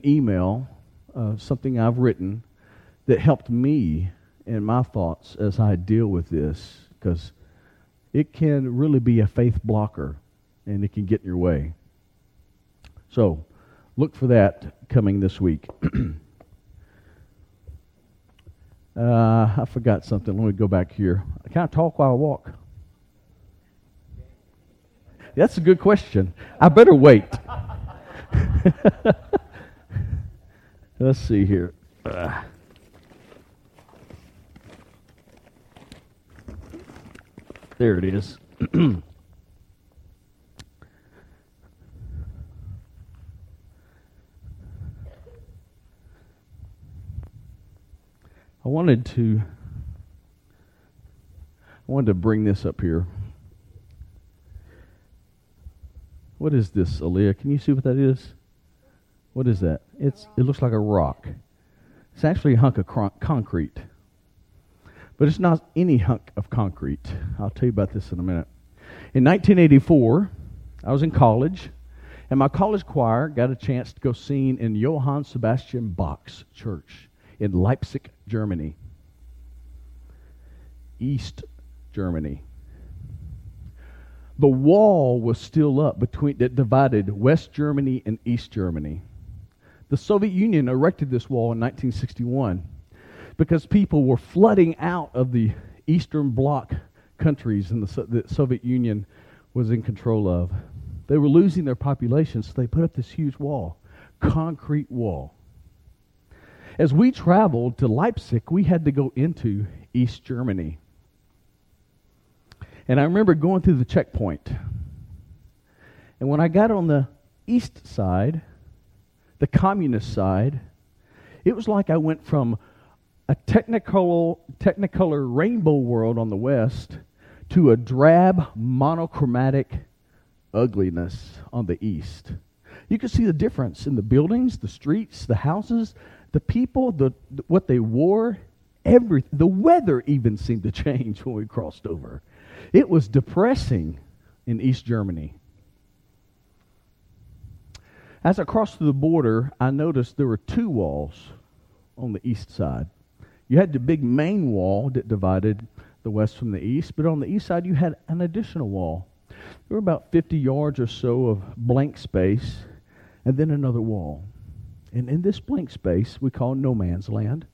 email, something I've written that helped me in my thoughts as I deal with this, because it can really be a faith blocker, and it can get in your way. So, look for that coming this week. I forgot something. Let me go back here. Can I talk while I walk? That's a good question. I better wait. Let's see here. There it is. I wanted to bring this up here. What is this, Aaliyah? Can you see what that is? What is that? It looks like a rock. It's actually a hunk of concrete. But it's not any hunk of concrete. I'll tell you about this in a minute. In 1984, I was in college, and my college choir got a chance to go sing in Johann Sebastian Bach's church in Leipzig, Germany. East Germany. The wall was still up that divided West Germany and East Germany. The Soviet Union erected this wall in 1961 because people were flooding out of the Eastern Bloc countries and the Soviet Union was in control of. They were losing their population, so they put up this huge wall, concrete wall. As we traveled to Leipzig, we had to go into East Germany. And I remember going through the checkpoint. And when I got on the east side, the communist side, it was like I went from a technicolor rainbow world on the west to a drab, monochromatic ugliness on the east. You could see the difference in the buildings, the streets, the houses, the people, what they wore, the weather even seemed to change when we crossed over. It was depressing in East Germany. As I crossed through the border, I noticed there were two walls on the east side. You had the big main wall that divided the west from the east, but on the east side you had an additional wall. There were about 50 yards or so of blank space, and then another wall. And in this blank space we call no man's land.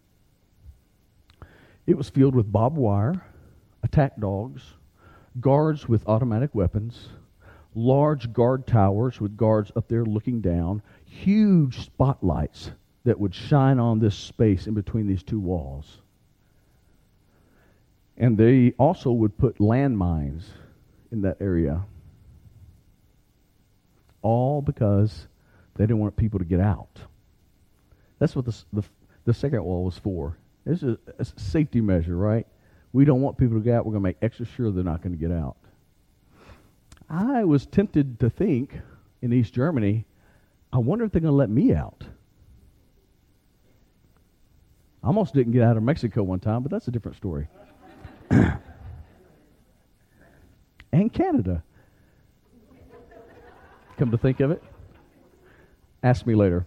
It was filled with barbed wire, attack dogs, guards with automatic weapons, large guard towers with guards up there looking down, huge spotlights that would shine on this space in between these two walls. And they also would put landmines in that area, all because they didn't want people to get out. That's what the second wall was for. This is a safety measure, right? We don't want people to get out. We're going to make extra sure they're not going to get out. I was tempted to think in East Germany, I wonder if they're going to let me out. I almost didn't get out of Mexico one time, but that's a different story. And Canada. Come to think of it. Ask me later.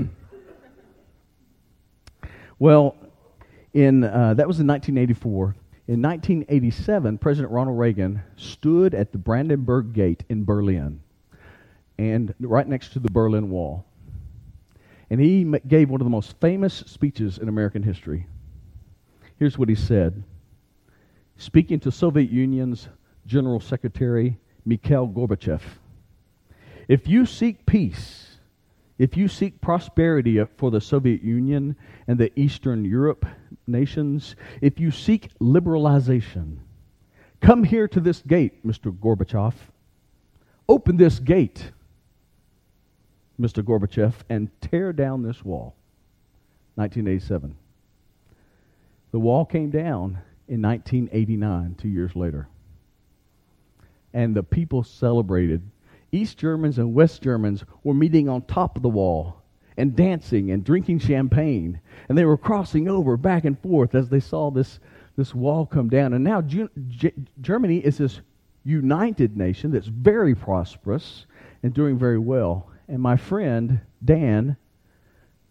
Well, that was in 1984. In 1987, President Ronald Reagan stood at the Brandenburg Gate in Berlin, and right next to the Berlin Wall. And he gave one of the most famous speeches in American history. Here's what he said. Speaking to Soviet Union's General Secretary, Mikhail Gorbachev, if you seek peace, if you seek prosperity for the Soviet Union and the Eastern Europe nations, if you seek liberalization, come here to this gate, Mr. Gorbachev. Open this gate, Mr. Gorbachev, and tear down this wall. 1987. The wall came down in 1989, 2 years later. And the people celebrated. East Germans and West Germans were meeting on top of the wall and dancing and drinking champagne. And they were crossing over back and forth as they saw this wall come down. And now Germany is this united nation that's very prosperous and doing very well. And my friend, Dan,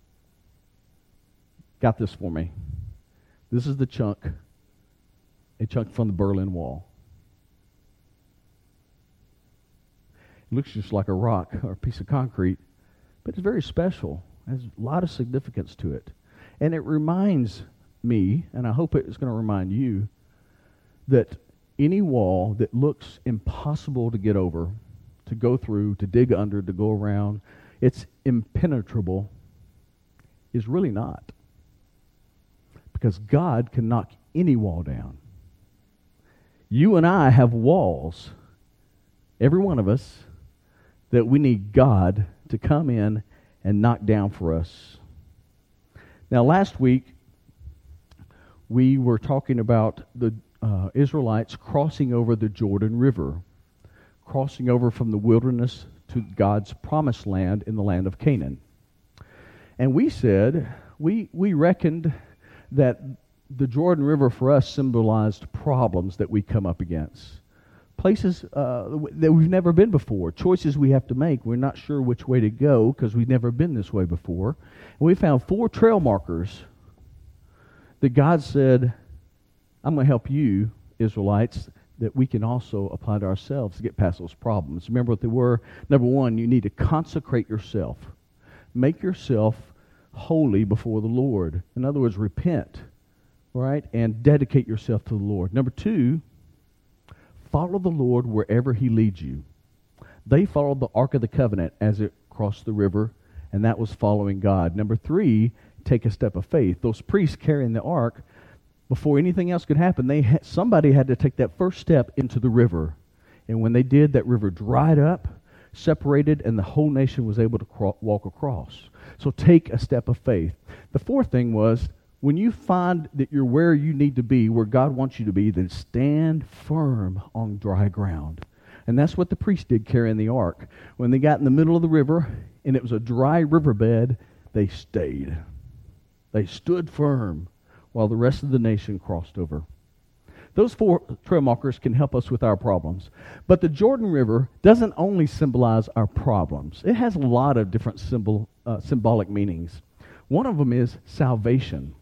got this for me. This is a chunk from the Berlin Wall. It looks just like a rock or a piece of concrete, but it's very special. It has a lot of significance to it. And it reminds me, and I hope it's going to remind you, that any wall that looks impossible to get over, to go through, to dig under, to go around, it's impenetrable, is really not. Because God can knock any wall down. You and I have walls, every one of us, that we need God to come in and knock down for us. Now, last week, we were talking about the Israelites crossing over the Jordan River, crossing over from the wilderness to God's promised land in the land of Canaan. And we said, we reckoned that the Jordan River for us symbolized problems that we come up against. Places that we've never been before. Choices we have to make. We're not sure which way to go because we've never been this way before. And we found 4 trail markers that God said, I'm going to help you, Israelites, that we can also apply to ourselves to get past those problems. Remember what they were? Number 1, you need to consecrate yourself. Make yourself holy before the Lord. In other words, repent, right? And dedicate yourself to the Lord. Number 2, follow the Lord wherever He leads you. They followed the Ark of the Covenant as it crossed the river, and that was following God. Number 3, take a step of faith. Those priests carrying the ark, before anything else could happen, somebody had to take that first step into the river. And when they did, that river dried up, separated, and the whole nation was able to walk across. So take a step of faith. The 4th thing was, when you find that you're where you need to be, where God wants you to be, then stand firm on dry ground. And that's what the priest did carrying the ark. When they got in the middle of the river, and it was a dry riverbed, they stayed. They stood firm while the rest of the nation crossed over. Those 4 trail markers can help us with our problems. But the Jordan River doesn't only symbolize our problems. It has a lot of different symbolic meanings. One of them is salvation.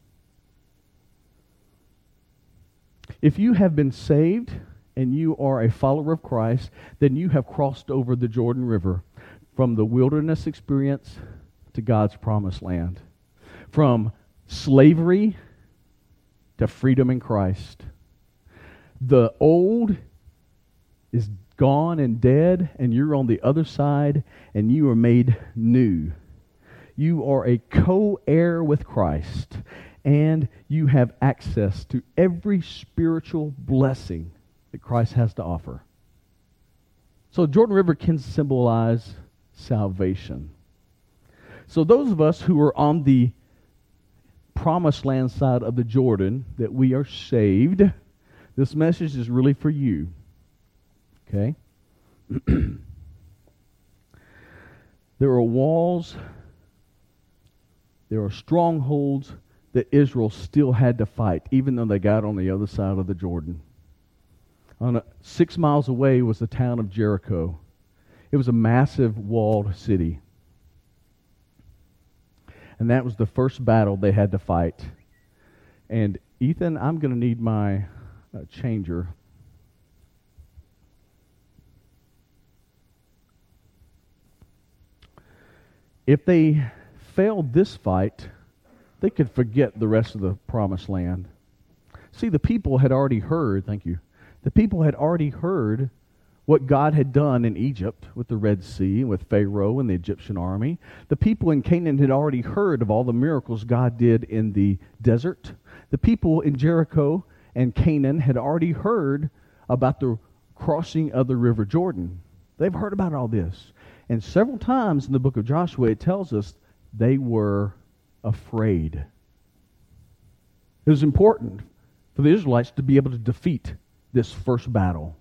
If you have been saved and you are a follower of Christ, then you have crossed over the Jordan River from the wilderness experience to God's promised land. From slavery to freedom in Christ. The old is gone and dead, and you're on the other side, and you are made new. You are a co-heir with Christ, and you have access to every spiritual blessing that Christ has to offer. So Jordan River can symbolize salvation. So those of us who are on the promised land side of the Jordan, that we are saved, this message is really for you. Okay? There are walls, there are strongholds that Israel still had to fight, even though they got on the other side of the Jordan. 6 miles away was the town of Jericho. It was a massive walled city. And that was the first battle they had to fight. And Ethan, I'm going to need my changer. If they failed this fight, they could forget the rest of the promised land. See, the people had already heard, thank you, the people had already heard what God had done in Egypt with the Red Sea, with Pharaoh and the Egyptian army. The people in Canaan had already heard of all the miracles God did in the desert. The people in Jericho and Canaan had already heard about the crossing of the River Jordan. They've heard about all this. And several times in the book of Joshua, it tells us they were afraid. It was important for the Israelites to be able to defeat this first battle.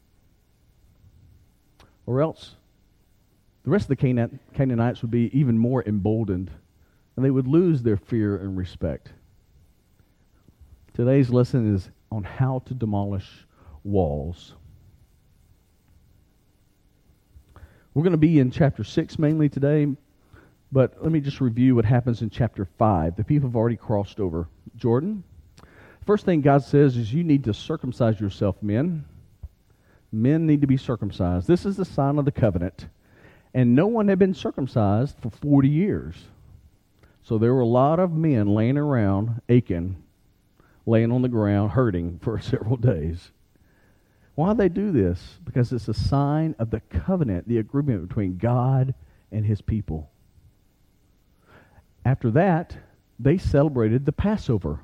Or else the rest of the Canaanites would be even more emboldened, and they would lose their fear and respect. Today's lesson is on how to demolish walls. We're going to be in chapter 6 mainly today, But let me just review what happens in chapter 5. The people have already crossed over Jordan. First thing God says is you need to circumcise yourself, men. Men need to be circumcised. This is the sign of the covenant. And no one had been circumcised for 40 years. So there were a lot of men laying around, aching, laying on the ground, hurting for several days. Why they do this? Because it's a sign of the covenant, the agreement between God and his people. After that, they celebrated the Passover.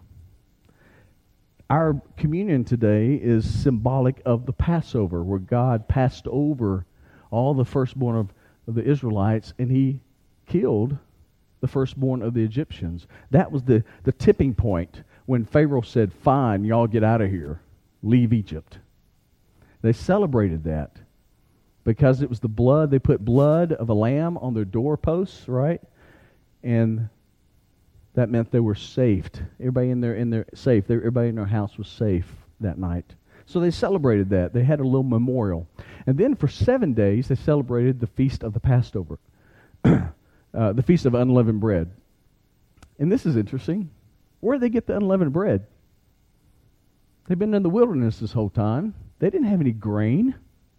Our communion today is symbolic of the Passover, where God passed over all the firstborn of the Israelites, and he killed the firstborn of the Egyptians. That was the tipping point when Pharaoh said, "Fine, y'all get out of here. Leave Egypt." They celebrated that because it was the blood. They put blood of a lamb on their doorposts, right? And that meant they were saved. Everybody in their safe. Everybody in their house was safe that night. So they celebrated that. They had a little memorial. And then for 7 days, they celebrated the Feast of the Passover, the Feast of Unleavened Bread. And this is interesting. Where did they get the unleavened bread? They've been in the wilderness this whole time. They didn't have any grain.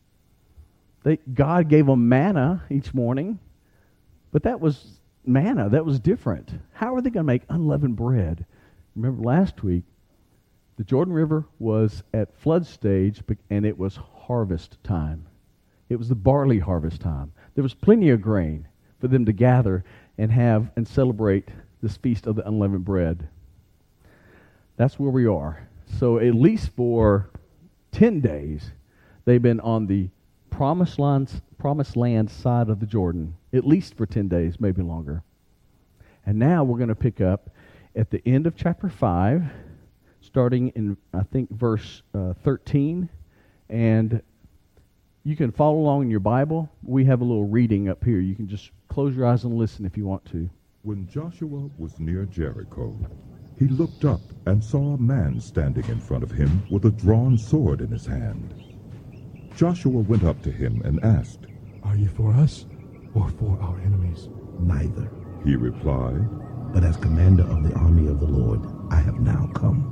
God gave them manna each morning. But that was manna. That was different. How are they going to make unleavened bread? Remember last week, the Jordan River was at flood stage, and it was harvest time. It was the barley harvest time. There was plenty of grain for them to gather and have and celebrate this Feast of the Unleavened Bread. That's where we are. So at least for 10 days, they've been on the promised land side of the Jordan, at least for 10 days, maybe longer. And now we're going to pick up at the end of chapter 5, starting in, I think, verse 13. And you can follow along in your Bible. We have a little reading up here. You can just close your eyes and listen if you want to. When Joshua was near Jericho, he looked up and saw a man standing in front of him with a drawn sword in his hand. Joshua went up to him and asked, "Are you for us or for our enemies?" "Neither," he replied, "but as commander of the army of the Lord, I have now come."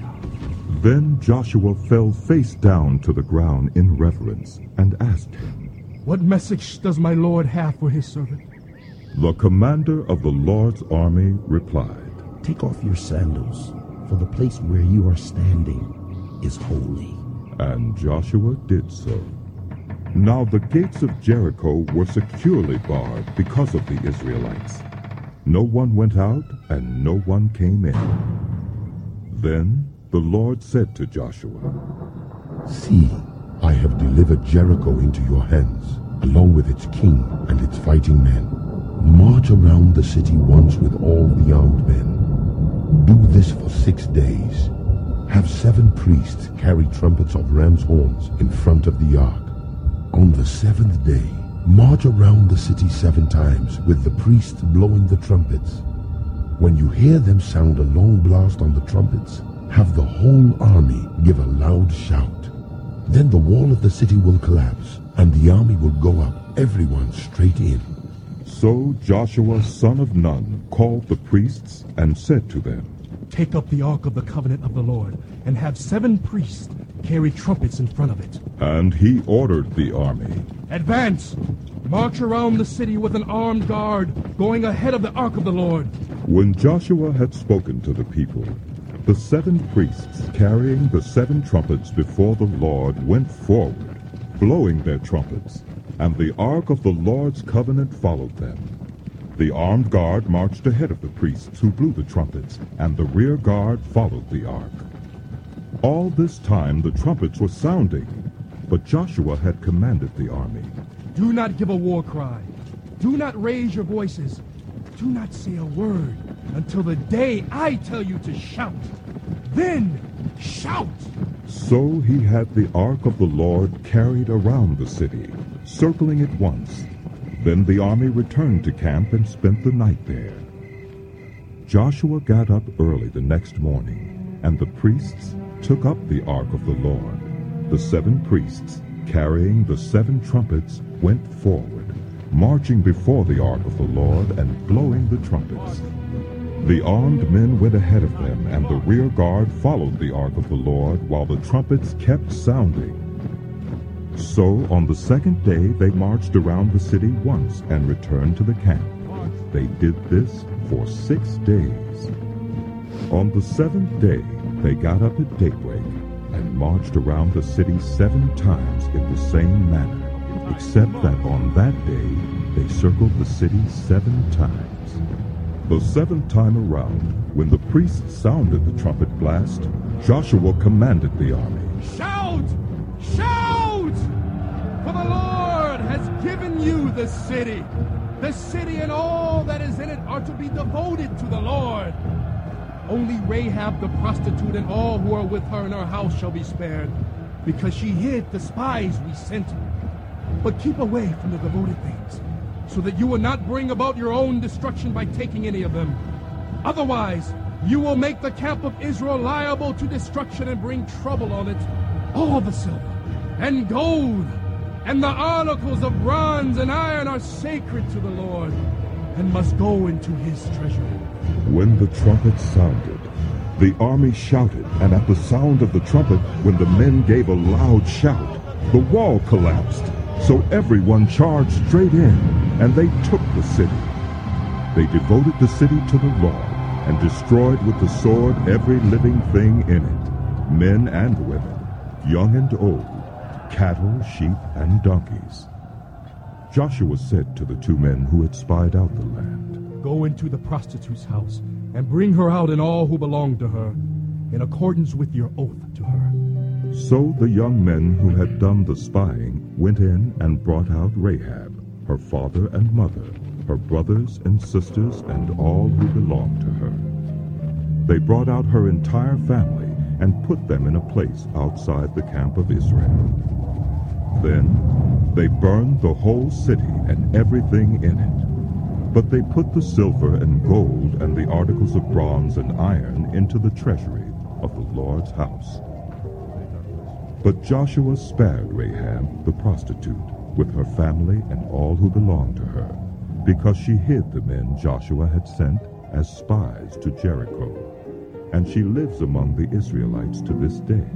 Then Joshua fell face down to the ground in reverence and asked him, "What message does my Lord have for his servant?" The commander of the Lord's army replied, "Take off your sandals, for the place where you are standing is holy." And Joshua did so. Now the gates of Jericho were securely barred because of the Israelites. No one went out and no one came in. Then the Lord said to Joshua, "See, I have delivered Jericho into your hands, along with its king and its fighting men. March around the city once with all the armed men. Do this for 6 days. Have 7 priests carry trumpets of ram's horns in front of the ark. On the 7th day, march around the city 7 times with the priests blowing the trumpets. When you hear them sound a long blast on the trumpets, have the whole army give a loud shout. Then the wall of the city will collapse, and the army will go up, everyone straight in." So Joshua son of Nun called the priests and said to them, "Take up the ark of the covenant of the Lord, and have 7 priests carry trumpets in front of it." And he ordered the army, "Advance! March around the city with an armed guard, going ahead of the ark of the Lord." When Joshua had spoken to the people, the 7 priests carrying the 7 trumpets before the Lord went forward, blowing their trumpets, and the ark of the Lord's covenant followed them. The armed guard marched ahead of the priests who blew the trumpets, and the rear guard followed the ark. All this time the trumpets were sounding, but Joshua had commanded the army, "Do not give a war cry. Do not raise your voices. Do not say a word until the day I tell you to shout. Then shout!" So he had the ark of the Lord carried around the city, circling it once. Then the army returned to camp and spent the night there. Joshua got up early the next morning, and the priests took up the ark of the Lord. The 7 priests, carrying the 7 trumpets, went forward, marching before the ark of the Lord and blowing the trumpets. The armed men went ahead of them, and the rear guard followed the ark of the Lord while the trumpets kept sounding. So on the second day they marched around the city once and returned to the camp. They did this for 6 days. On the seventh day they got up at daybreak and marched around the city 7 times in the same manner, except that on that day they circled the city 7 times. The 7th time around, when the priests sounded the trumpet blast, Joshua commanded the army, Shout! Shout! For the Lord has given you the city. The city and all that is in it are to be devoted to the Lord. Only Rahab the prostitute and all who are with her in her house shall be spared, because she hid the spies we sent. But keep away from the devoted things, so that you will not bring about your own destruction by taking any of them. Otherwise, you will make the camp of Israel liable to destruction and bring trouble on it. All the silver and gold and the articles of bronze and iron are sacred to the Lord and must go into his treasury. When the trumpet sounded, the army shouted, and at the sound of the trumpet, when the men gave a loud shout, the wall collapsed. So everyone charged straight in, and they took the city. They devoted the city to the Lord, and destroyed with the sword every living thing in it, men and women, young and old, cattle, sheep, and donkeys. Joshua said to the 2 men who had spied out the land, Go into the prostitute's house, and bring her out and all who belong to her, in accordance with your oath to her. So the young men who had done the spying went in and brought out Rahab, her father and mother, her brothers and sisters, and all who belonged to her. They brought out her entire family and put them in a place outside the camp of Israel. Then they burned the whole city and everything in it. But they put the silver and gold and the articles of bronze and iron into the treasury of the Lord's house. But Joshua spared Rahab the prostitute with her family and all who belonged to her, because she hid the men Joshua had sent as spies to Jericho, and she lives among the Israelites to this day.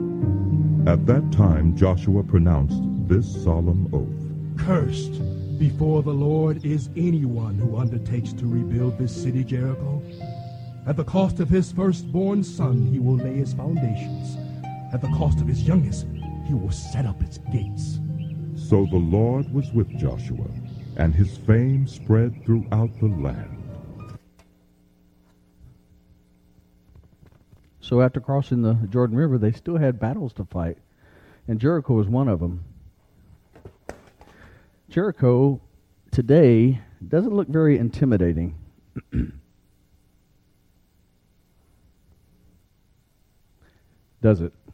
At that time Joshua pronounced this solemn oath, Cursed before the Lord is anyone who undertakes to rebuild this city Jericho. At the cost of his firstborn son he will lay its foundations. At the cost of his youngest, he will set up its gates. So the Lord was with Joshua, and his fame spread throughout the land. So after crossing the Jordan River, they still had battles to fight, and Jericho was one of them. Jericho today doesn't look very intimidating. Does it?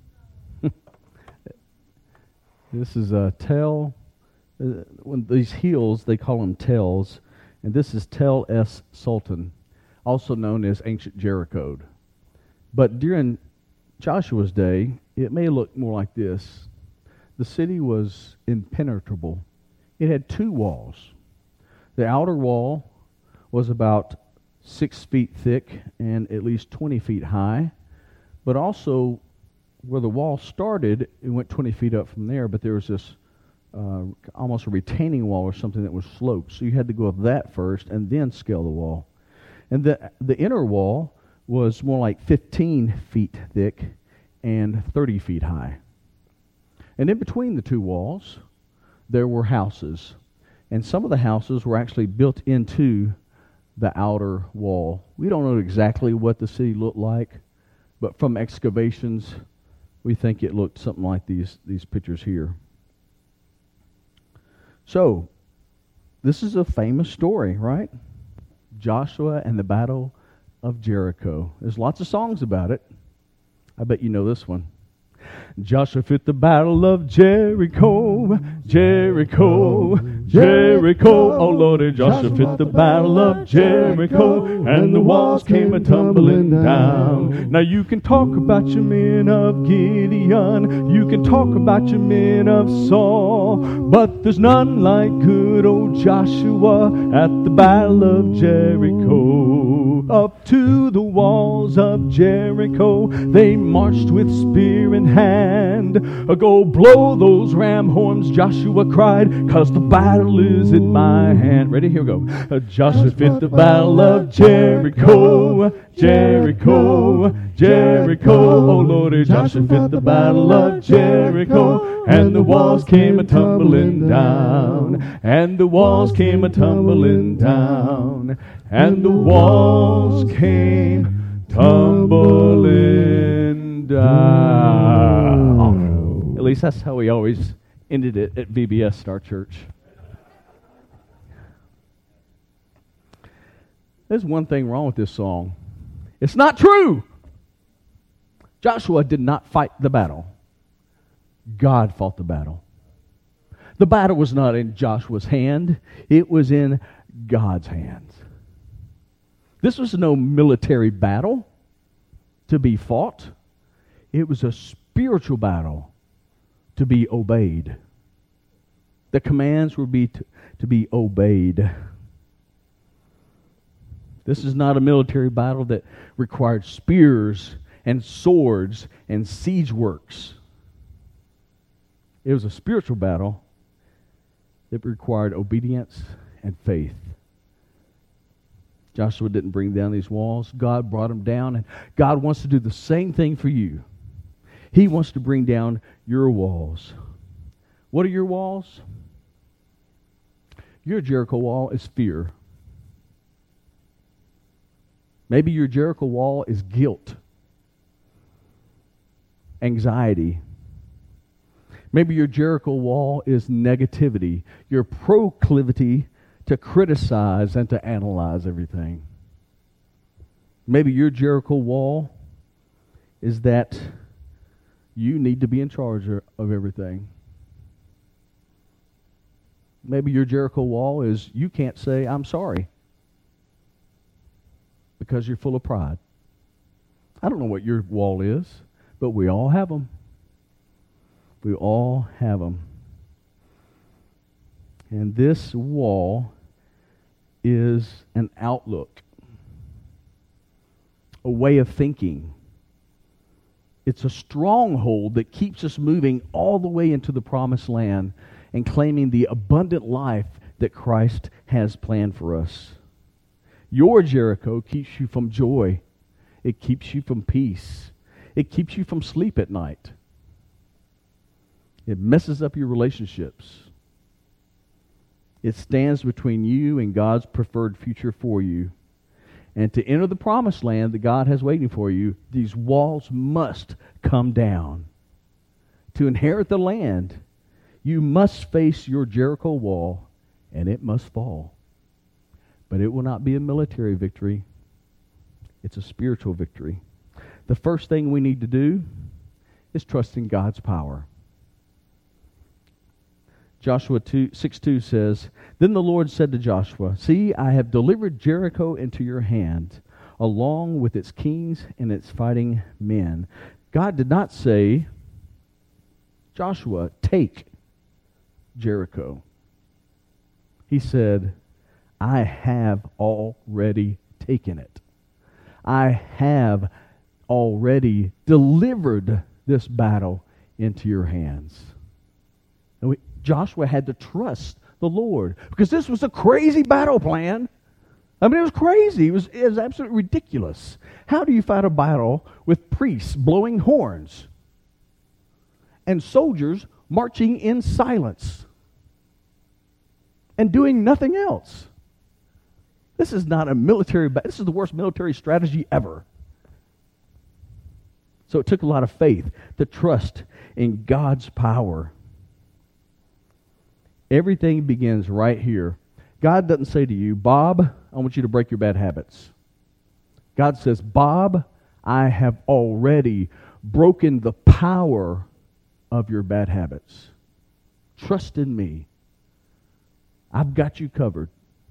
This is a Tel. When these hills, they call them tells, and this is Tel es Sultan, also known as ancient Jericho. But during Joshua's day, it may look more like this. The city was impenetrable. It had 2 walls. The outer wall was about 6 feet thick and at least 20 feet high, but also where the wall started, it went 20 feet up from there, but there was this almost a retaining wall or something that was sloped. So you had to go up that first and then scale the wall. And the inner wall was more like 15 feet thick and 30 feet high. And in between the 2 walls, there were houses. And some of the houses were actually built into the outer wall. We don't know exactly what the city looked like, but from excavations, we think it looked something like these pictures here. So, this is a famous story, right? Joshua and the Battle of Jericho. There's lots of songs about it. I bet you know this one. Joshua fit the battle of Jericho, Jericho, Jericho, oh Lord, and Joshua fit the battle of Jericho, and the walls came a-tumbling down. Now you can talk about your men of Gideon, you can talk about your men of Saul, but there's none like good old Joshua at the battle of Jericho. Up to the walls of Jericho they marched with spear in hand. Go blow those ram horns, Joshua cried, 'cause the battle is in my hand. Ready? Here we go. Joshua fit the battle of Jericho, Jericho, Jericho. Oh Lord, Joshua fit the battle of Jericho, and the walls came a-tumbling down, and the walls came a-tumbling down, and the walls came tumbling down. At least that's how we always ended it at VBS Star Church. There's one thing wrong with this song. It's not true. Joshua did not fight the battle. God fought the battle. The battle was not in Joshua's hand. It was in God's hands. This was no military battle to be fought. It was a spiritual battle to be obeyed. The commands would be to be obeyed. This is not a military battle that required spears and swords and siege works. It was a spiritual battle that required obedience and faith. Joshua didn't bring down these walls. God brought them down, and God wants to do the same thing for you. He wants to bring down your walls. What are your walls? Your Jericho wall is fear. Maybe your Jericho wall is guilt, anxiety. Maybe your Jericho wall is negativity, your proclivity to criticize and to analyze everything. Maybe your Jericho wall is that you need to be in charge of everything. Maybe your Jericho wall is you can't say, "I'm sorry," because you're full of pride. I don't know what your wall is, but we all have them. We all have them. And this wall is an outlook, a way of thinking. It's a stronghold that keeps us moving all the way into the promised land and claiming the abundant life that Christ has planned for us. Your Jericho keeps you from joy. It keeps you from peace. It keeps you from sleep at night. It messes up your relationships. It stands between you and God's preferred future for you. And to enter the promised land that God has waiting for you, these walls must come down. To inherit the land, you must face your Jericho wall, and it must fall. But it will not be a military victory. It's a spiritual victory. The first thing we need to do is trust in God's power. Joshua 6:2 says, "Then the Lord said to Joshua, 'See, I have delivered Jericho into your hand, along with its kings and its fighting men.'" God did not say, "Joshua, take Jericho." He said, "I have already taken it. I have already delivered this battle into your hands." And Joshua had to trust the Lord, because this was a crazy battle plan. I mean, it was crazy. It was absolutely ridiculous. How do you fight a battle with priests blowing horns and soldiers marching in silence and doing nothing else? This is not a military battle. This is the worst military strategy ever. So it took a lot of faith to trust in God's power. Everything begins right here. God doesn't say to you, "Bob, I want you to break your bad habits." God says, "Bob, I have already broken the power of your bad habits. Trust in me." I've got you covered.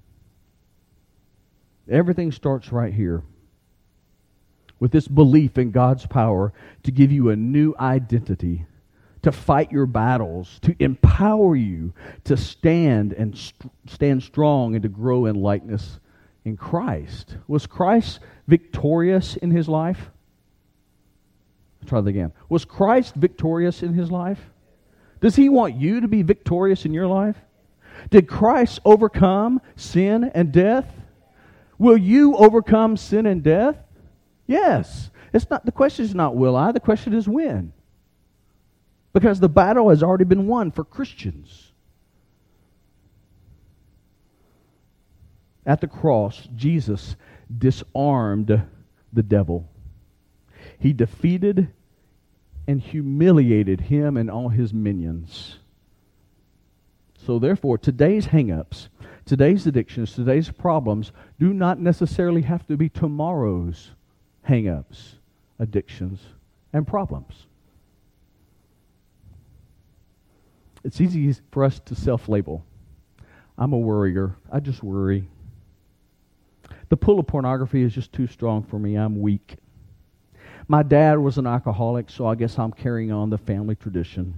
Everything starts right here with this belief in God's power to give you a new identity, to fight your battles, to empower you to stand and stand strong and to grow in likeness in Christ. Was Christ victorious in his life? Let's try that again. Was Christ victorious in his life? Does he want you to be victorious in your life? Did Christ overcome sin and death? Will you overcome sin and death? Yes. The question is not will I, the question is when. Because the battle has already been won for Christians. At the cross, Jesus disarmed the devil. He defeated and humiliated him and all his minions. So therefore, today's hang-ups, today's addictions, today's problems do not necessarily have to be tomorrow's hang-ups, addictions, and problems. It's easy for us to self-label. I'm a worrier. I just worry. The pull of pornography is just too strong for me. I'm weak. My dad was an alcoholic, so I guess I'm carrying on the family tradition.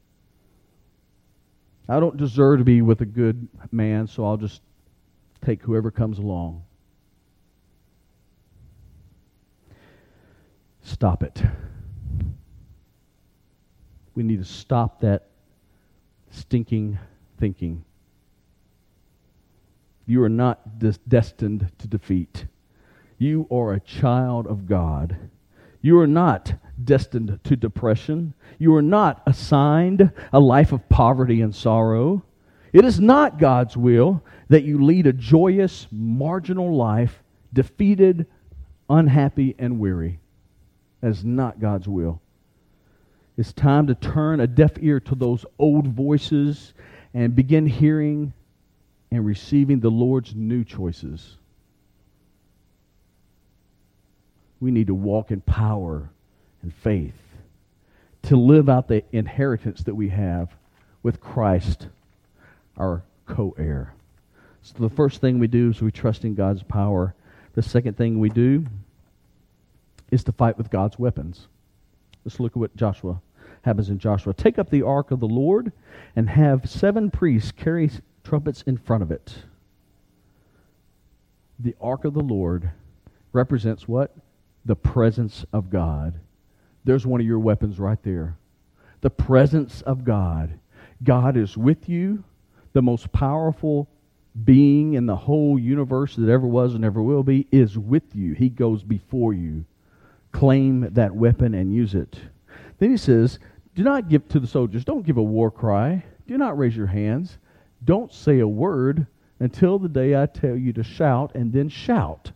I don't deserve to be with a good man, so I'll just take whoever comes along. Stop it. We need to stop that stinking thinking. You are not destined to defeat. You are a child of God. You are not destined to depression. You are not assigned a life of poverty and sorrow. It is not God's will that you lead a joyous, marginal life, defeated, unhappy, and weary. That is not God's will. It's time to turn a deaf ear to those old voices and begin hearing and receiving the Lord's new choices. We need to walk in power and faith to live out the inheritance that we have with Christ, our co-heir. So the first thing we do is we trust in God's power. The second thing we do is to fight with God's weapons. Let's look at what Joshua happens in Joshua. Take up the ark of the Lord and have 7 priests carry trumpets in front of it. The ark of the Lord represents what? The presence of God. There's one of your weapons right there. The presence of God. God is with you, the most powerful being in the whole universe that ever was and ever will be is with you. He goes before you. Claim that weapon and use it. Then he says, do not give to the soldiers, don't give a war cry. Do not raise your hands. Don't say a word until the day I tell you to shout, and then shout.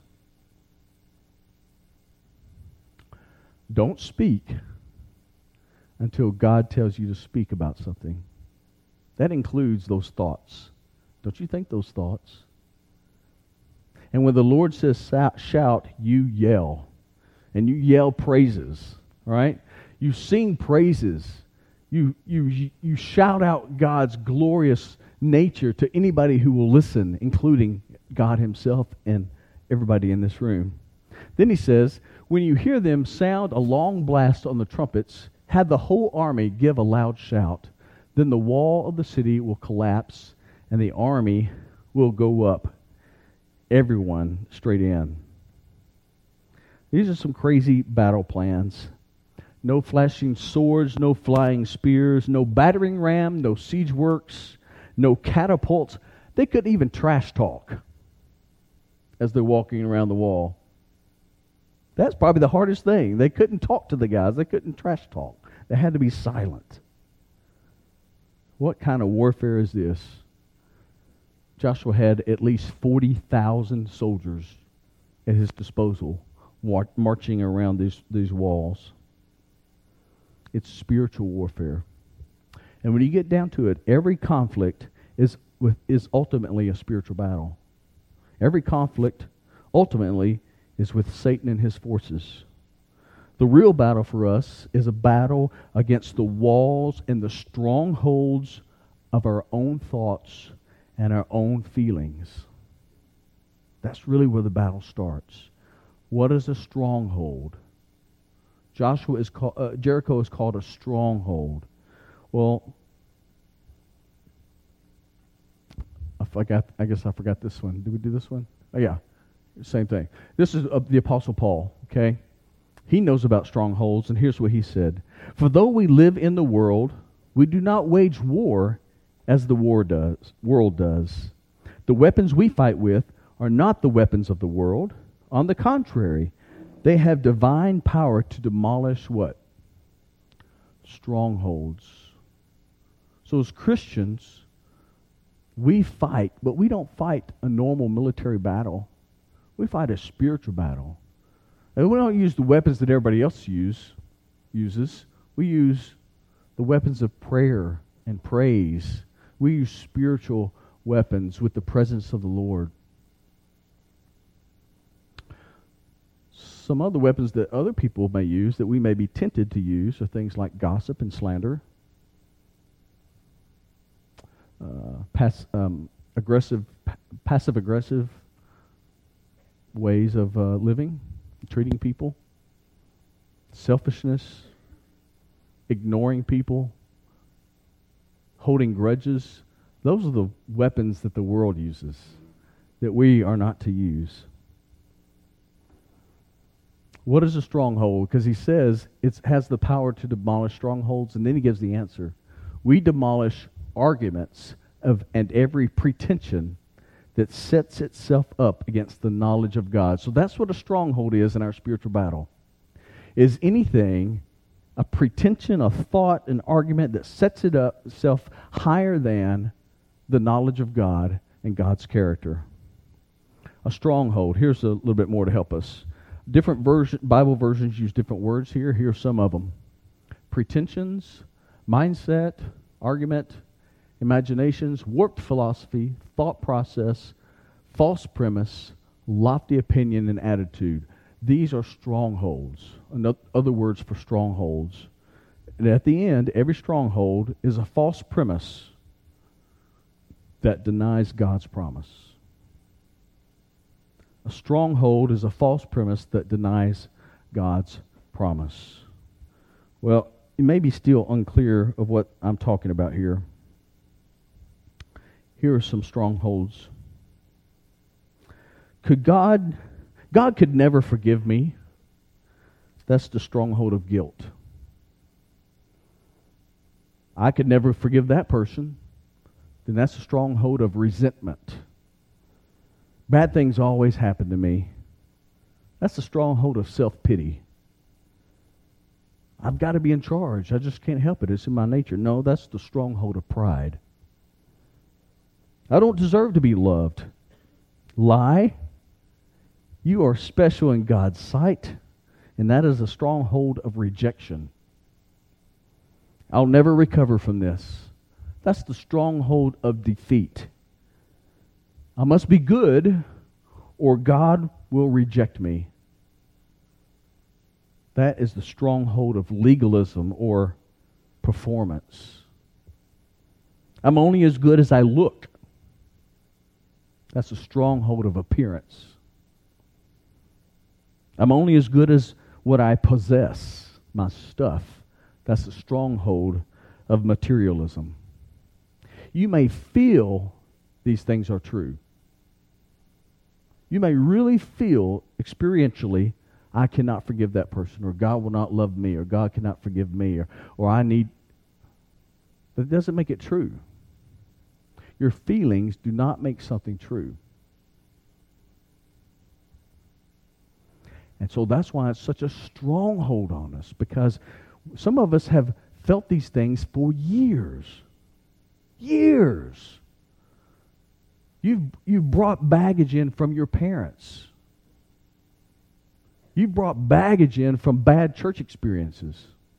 Don't speak until God tells you to speak about something. That includes those thoughts. Don't you think those thoughts? And when the Lord says shout, you yell. And you yell praises. All right? You sing praises. You shout out God's glorious nature to anybody who will listen, including God himself and everybody in this room. Then he says, when you hear them sound a long blast on the trumpets, have the whole army give a loud shout. Then the wall of the city will collapse, and the army will go up, everyone straight in. These are some crazy battle plans. No flashing swords, no flying spears, no battering ram, no siege works, no catapults. They couldn't even trash talk as they're walking around the wall. That's probably the hardest thing. They couldn't talk to the guys. They couldn't trash talk. They had to be silent. What kind of warfare is this? Joshua had at least 40,000 soldiers at his disposal marching around these walls. It's spiritual warfare. And when you get down to it, every conflict is ultimately a spiritual battle. Every conflict ultimately is with Satan and his forces. The real battle for us is a battle against the walls and the strongholds of our own thoughts and our own feelings. That's really where the battle starts. What is a stronghold? Jericho is called a stronghold. Well, I guess I forgot this one. Did we do this one? Oh, yeah. Same thing. This is the Apostle Paul, okay? He knows about strongholds, and here's what he said. For though we live in the world, we do not wage war as the world does. The weapons we fight with are not the weapons of the world. On the contrary, they have divine power to demolish what? Strongholds. So as Christians, we fight, but we don't fight a normal military battle. We fight a spiritual battle. And we don't use the weapons that everybody else uses. We use the weapons of prayer and praise. We use spiritual weapons with the presence of the Lord. Some other weapons that other people may use, that we may be tempted to use, are things like gossip and slander, passive-aggressive ways of living, treating people, selfishness, ignoring people, holding grudges. Those are the weapons that the world uses that we are not to use. What is a stronghold? Because he says it has the power to demolish strongholds, and then he gives the answer. We demolish arguments and every pretension that sets itself up against the knowledge of God. So that's what a stronghold is in our spiritual battle. Is anything, a pretension, a thought, an argument that sets itself higher than the knowledge of God and God's character. A stronghold. Here's a little bit more to help us. Different Bible versions use different words here. Here are some of them. Pretensions, mindset, argument, imaginations, warped philosophy, thought process, false premise, lofty opinion, and attitude. These are strongholds. Other words for strongholds. And at the end, every stronghold is a false premise that denies God's promise. A stronghold is a false premise that denies God's promise. Well, it may be still unclear of what I'm talking about here. Here are some strongholds. God could never forgive me. That's the stronghold of guilt. I could never forgive that person. Then that's a stronghold of resentment. Bad things always happen to me. That's the stronghold of self-pity. I've got to be in charge. I just can't help it. It's in my nature. No, that's the stronghold of pride. I don't deserve to be loved. Lie. You are special in God's sight, and that is a stronghold of rejection. I'll never recover from this. That's the stronghold of defeat. I must be good, or God will reject me. That is the stronghold of legalism or performance. I'm only as good as I look. That's a stronghold of appearance. I'm only as good as what I possess, my stuff. That's a stronghold of materialism. You may feel these things are true. You may really feel experientially, I cannot forgive that person, or God will not love me, or God cannot forgive me, or I need... But it doesn't make it true. Your feelings do not make something true. And so that's why it's such a stronghold on us, because some of us have felt these things for years. Years. You've brought baggage in from your parents. You've brought baggage in from bad church experiences.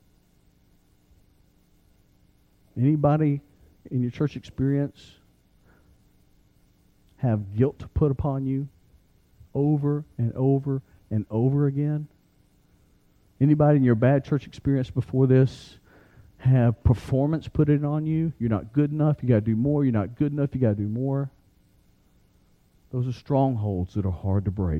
Anybody in your church experience have guilt put upon you over and over and over again? Anybody in your bad church experience before this have performance put it on you. You're not good enough. You got to do more. You're not good enough. You got to do more. Those are strongholds that are hard to break.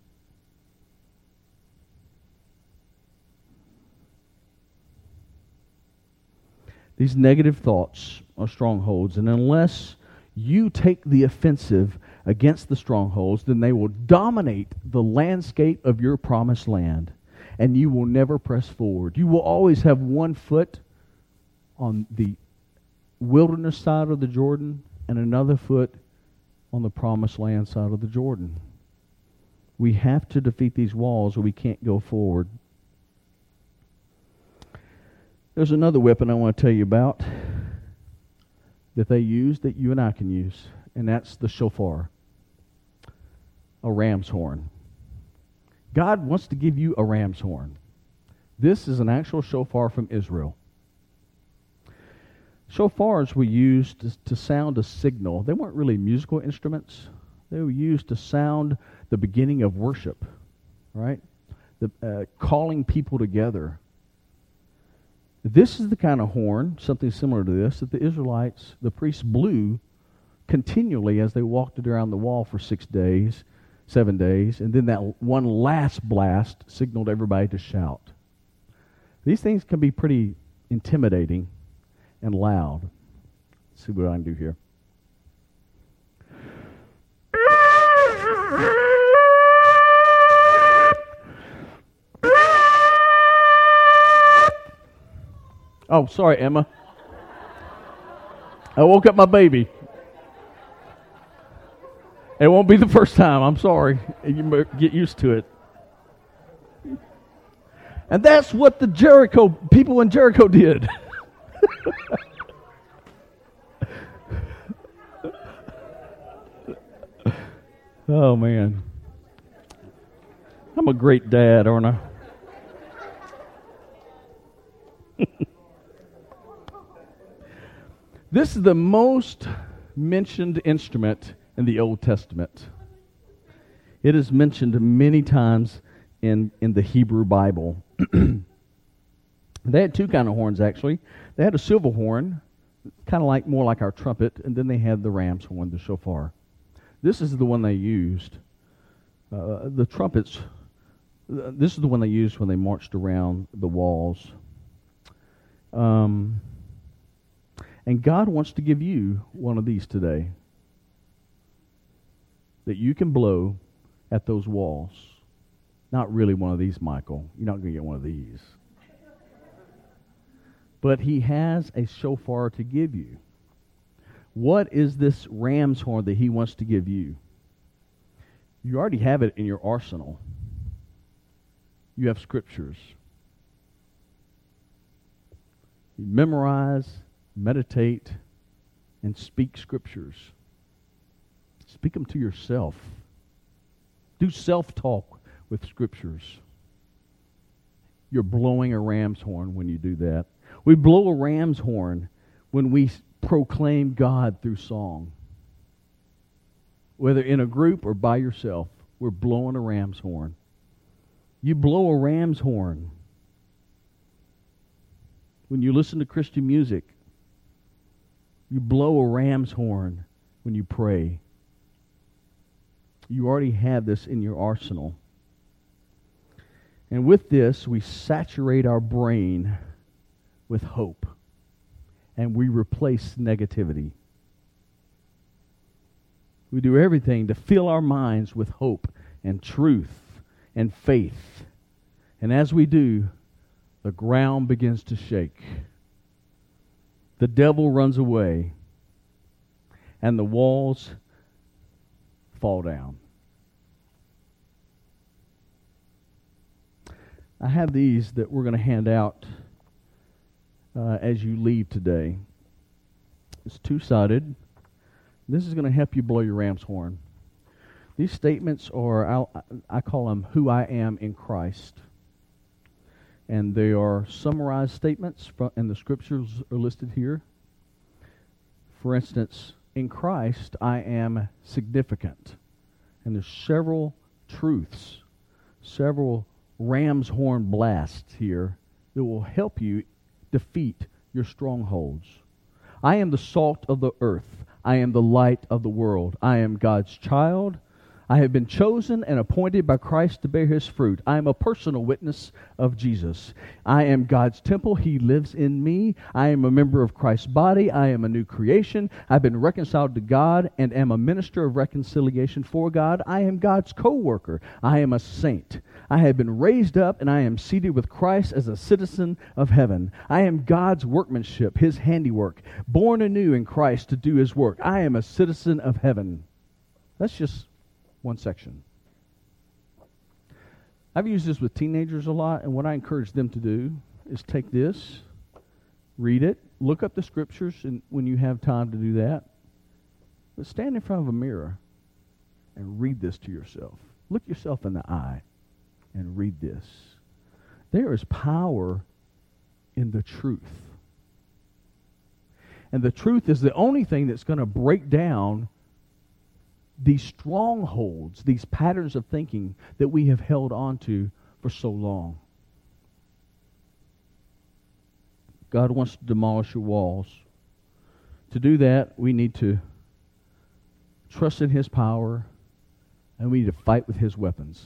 These negative thoughts are strongholds, and unless you take the offensive against the strongholds, then they will dominate the landscape of your promised land, and you will never press forward. You will always have one foot on the wilderness side of the Jordan and another foot on the promised land side of the Jordan. We have to defeat these walls or we can't go forward. There's another weapon I want to tell you about that they use that you and I can use, and that's the shofar, a ram's horn. God wants to give you a ram's horn. This is an actual shofar from Israel. Shofars were used to sound a signal. They weren't really musical instruments. They were used to sound the beginning of worship, right? Calling people together. This is the kind of horn, something similar to this, that the Israelites, the priests, blew continually as they walked around the wall for 7 days, and then that one last blast signaled everybody to shout. These things can be pretty intimidating and loud. Let's see what I can do here. Oh, sorry, Emma. I woke up my baby. It won't be the first time. I'm sorry. You get used to it. And that's what the people in Jericho did. Oh, man. I'm a great dad, aren't I? This is the most mentioned instrument in the Old Testament. It is mentioned many times in the Hebrew Bible. They had two kind of horns, actually. They had a silver horn, kind of more like our trumpet, and then they had the ram's horn, the shofar. This is the one they used. The trumpets, this is the one they used when they marched around the walls. And God wants to give you one of these today that you can blow at those walls. Not really one of these, Michael. You're not going to get one of these. But He has a shofar to give you. What is this ram's horn that He wants to give you? You already have it in your arsenal. You have scriptures. You memorize, meditate, and speak scriptures. Speak them to yourself. Do self-talk with scriptures. You're blowing a ram's horn when you do that. We blow a ram's horn when we proclaim God through song. Whether in a group or by yourself, we're blowing a ram's horn. You blow a ram's horn when you listen to Christian music. You blow a ram's horn when you pray. You already have this in your arsenal. And with this, we saturate our brain with hope. And we replace negativity. We do everything to fill our minds with hope and truth and faith. And as we do, the ground begins to shake. The devil runs away. And the walls fall down. I have these that we're going to hand out as you leave today. It's two-sided. This is going to help you blow your ram's horn. These statements are, I call them, who I am in Christ. And they are summarized statements, and the scriptures are listed here. For instance, in Christ, I am significant. And there's several truths, several ram's horn blasts here that will help you defeat your strongholds. I am the salt of the earth. I am the light of the world. I am God's child. I have been chosen and appointed by Christ to bear His fruit. I am a personal witness of Jesus. I am God's temple. He lives in me. I am a member of Christ's body. I am a new creation. I've been reconciled to God and am a minister of reconciliation for God. I am God's co-worker. I am a saint. I have been raised up and I am seated with Christ as a citizen of heaven. I am God's workmanship, His handiwork, born anew in Christ to do His work. I am a citizen of heaven. That's just one section. I've used this with teenagers a lot, and what I encourage them to do is take this, read it, look up the scriptures and when you have time to do that, but stand in front of a mirror and read this to yourself. Look yourself in the eye and read this. There is power in the truth. And the truth is the only thing that's going to break down these strongholds, these patterns of thinking that we have held on to for so long. God wants to demolish your walls. To do that, we need to trust in His power, and we need to fight with His weapons.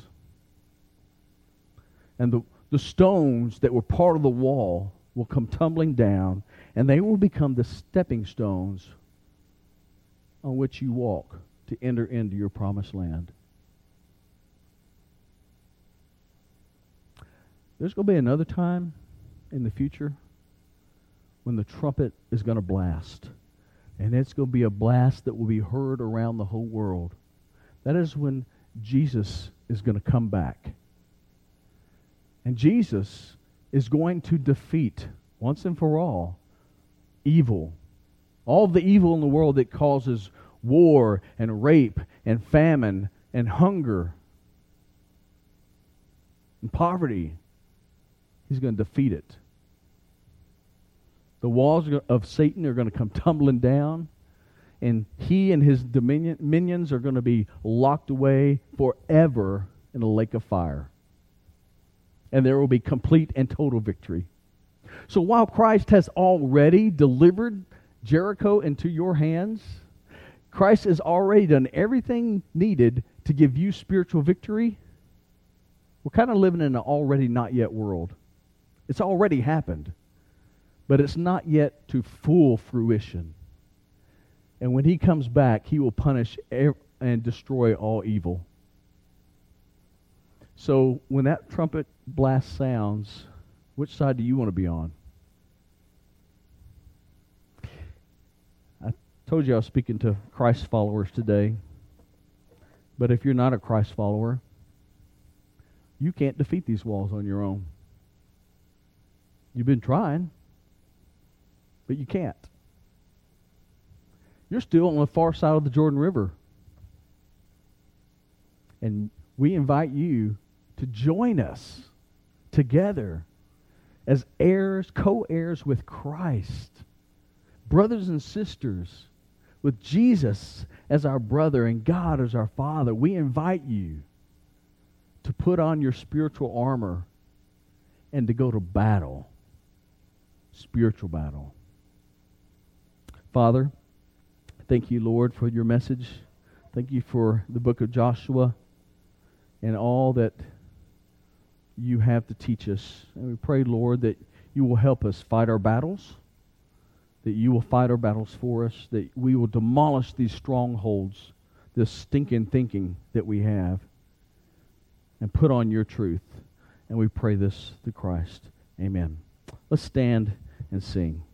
And the stones that were part of the wall will come tumbling down, and they will become the stepping stones on which you walk to enter into your promised land. There's going to be another time in the future when the trumpet is going to blast. And it's going to be a blast that will be heard around the whole world. That is when Jesus is going to come back. And Jesus is going to defeat, once and for all, evil. All the evil in the world that causes war and rape and famine and hunger and poverty. He's going to defeat it. The walls of Satan are going to come tumbling down, and he and his minions are going to be locked away forever in a lake of fire. And there will be complete and total victory. So while Christ has already delivered Jericho into your hands, Christ has already done everything needed to give you spiritual victory. We're kind of living in an already not yet world. It's already happened, but it's not yet to full fruition. And when He comes back, He will punish and destroy all evil. So when that trumpet blast sounds, which side do you want to be on? I told you I was speaking to Christ followers today. But if you're not a Christ follower, you can't defeat these walls on your own. You've been trying, but you can't. You're still on the far side of the Jordan River. And we invite you to join us together as heirs, co-heirs with Christ, brothers and sisters, with Jesus as our brother and God as our Father. We invite you to put on your spiritual armor and to go to battle, spiritual battle. Father, thank you, Lord, for your message. Thank you for the book of Joshua and all that you have to teach us. And we pray, Lord, that you will help us fight our battles, that you will fight our battles for us, that we will demolish these strongholds, this stinking thinking that we have, and put on your truth. And we pray this through Christ. Amen. Let's stand and sing.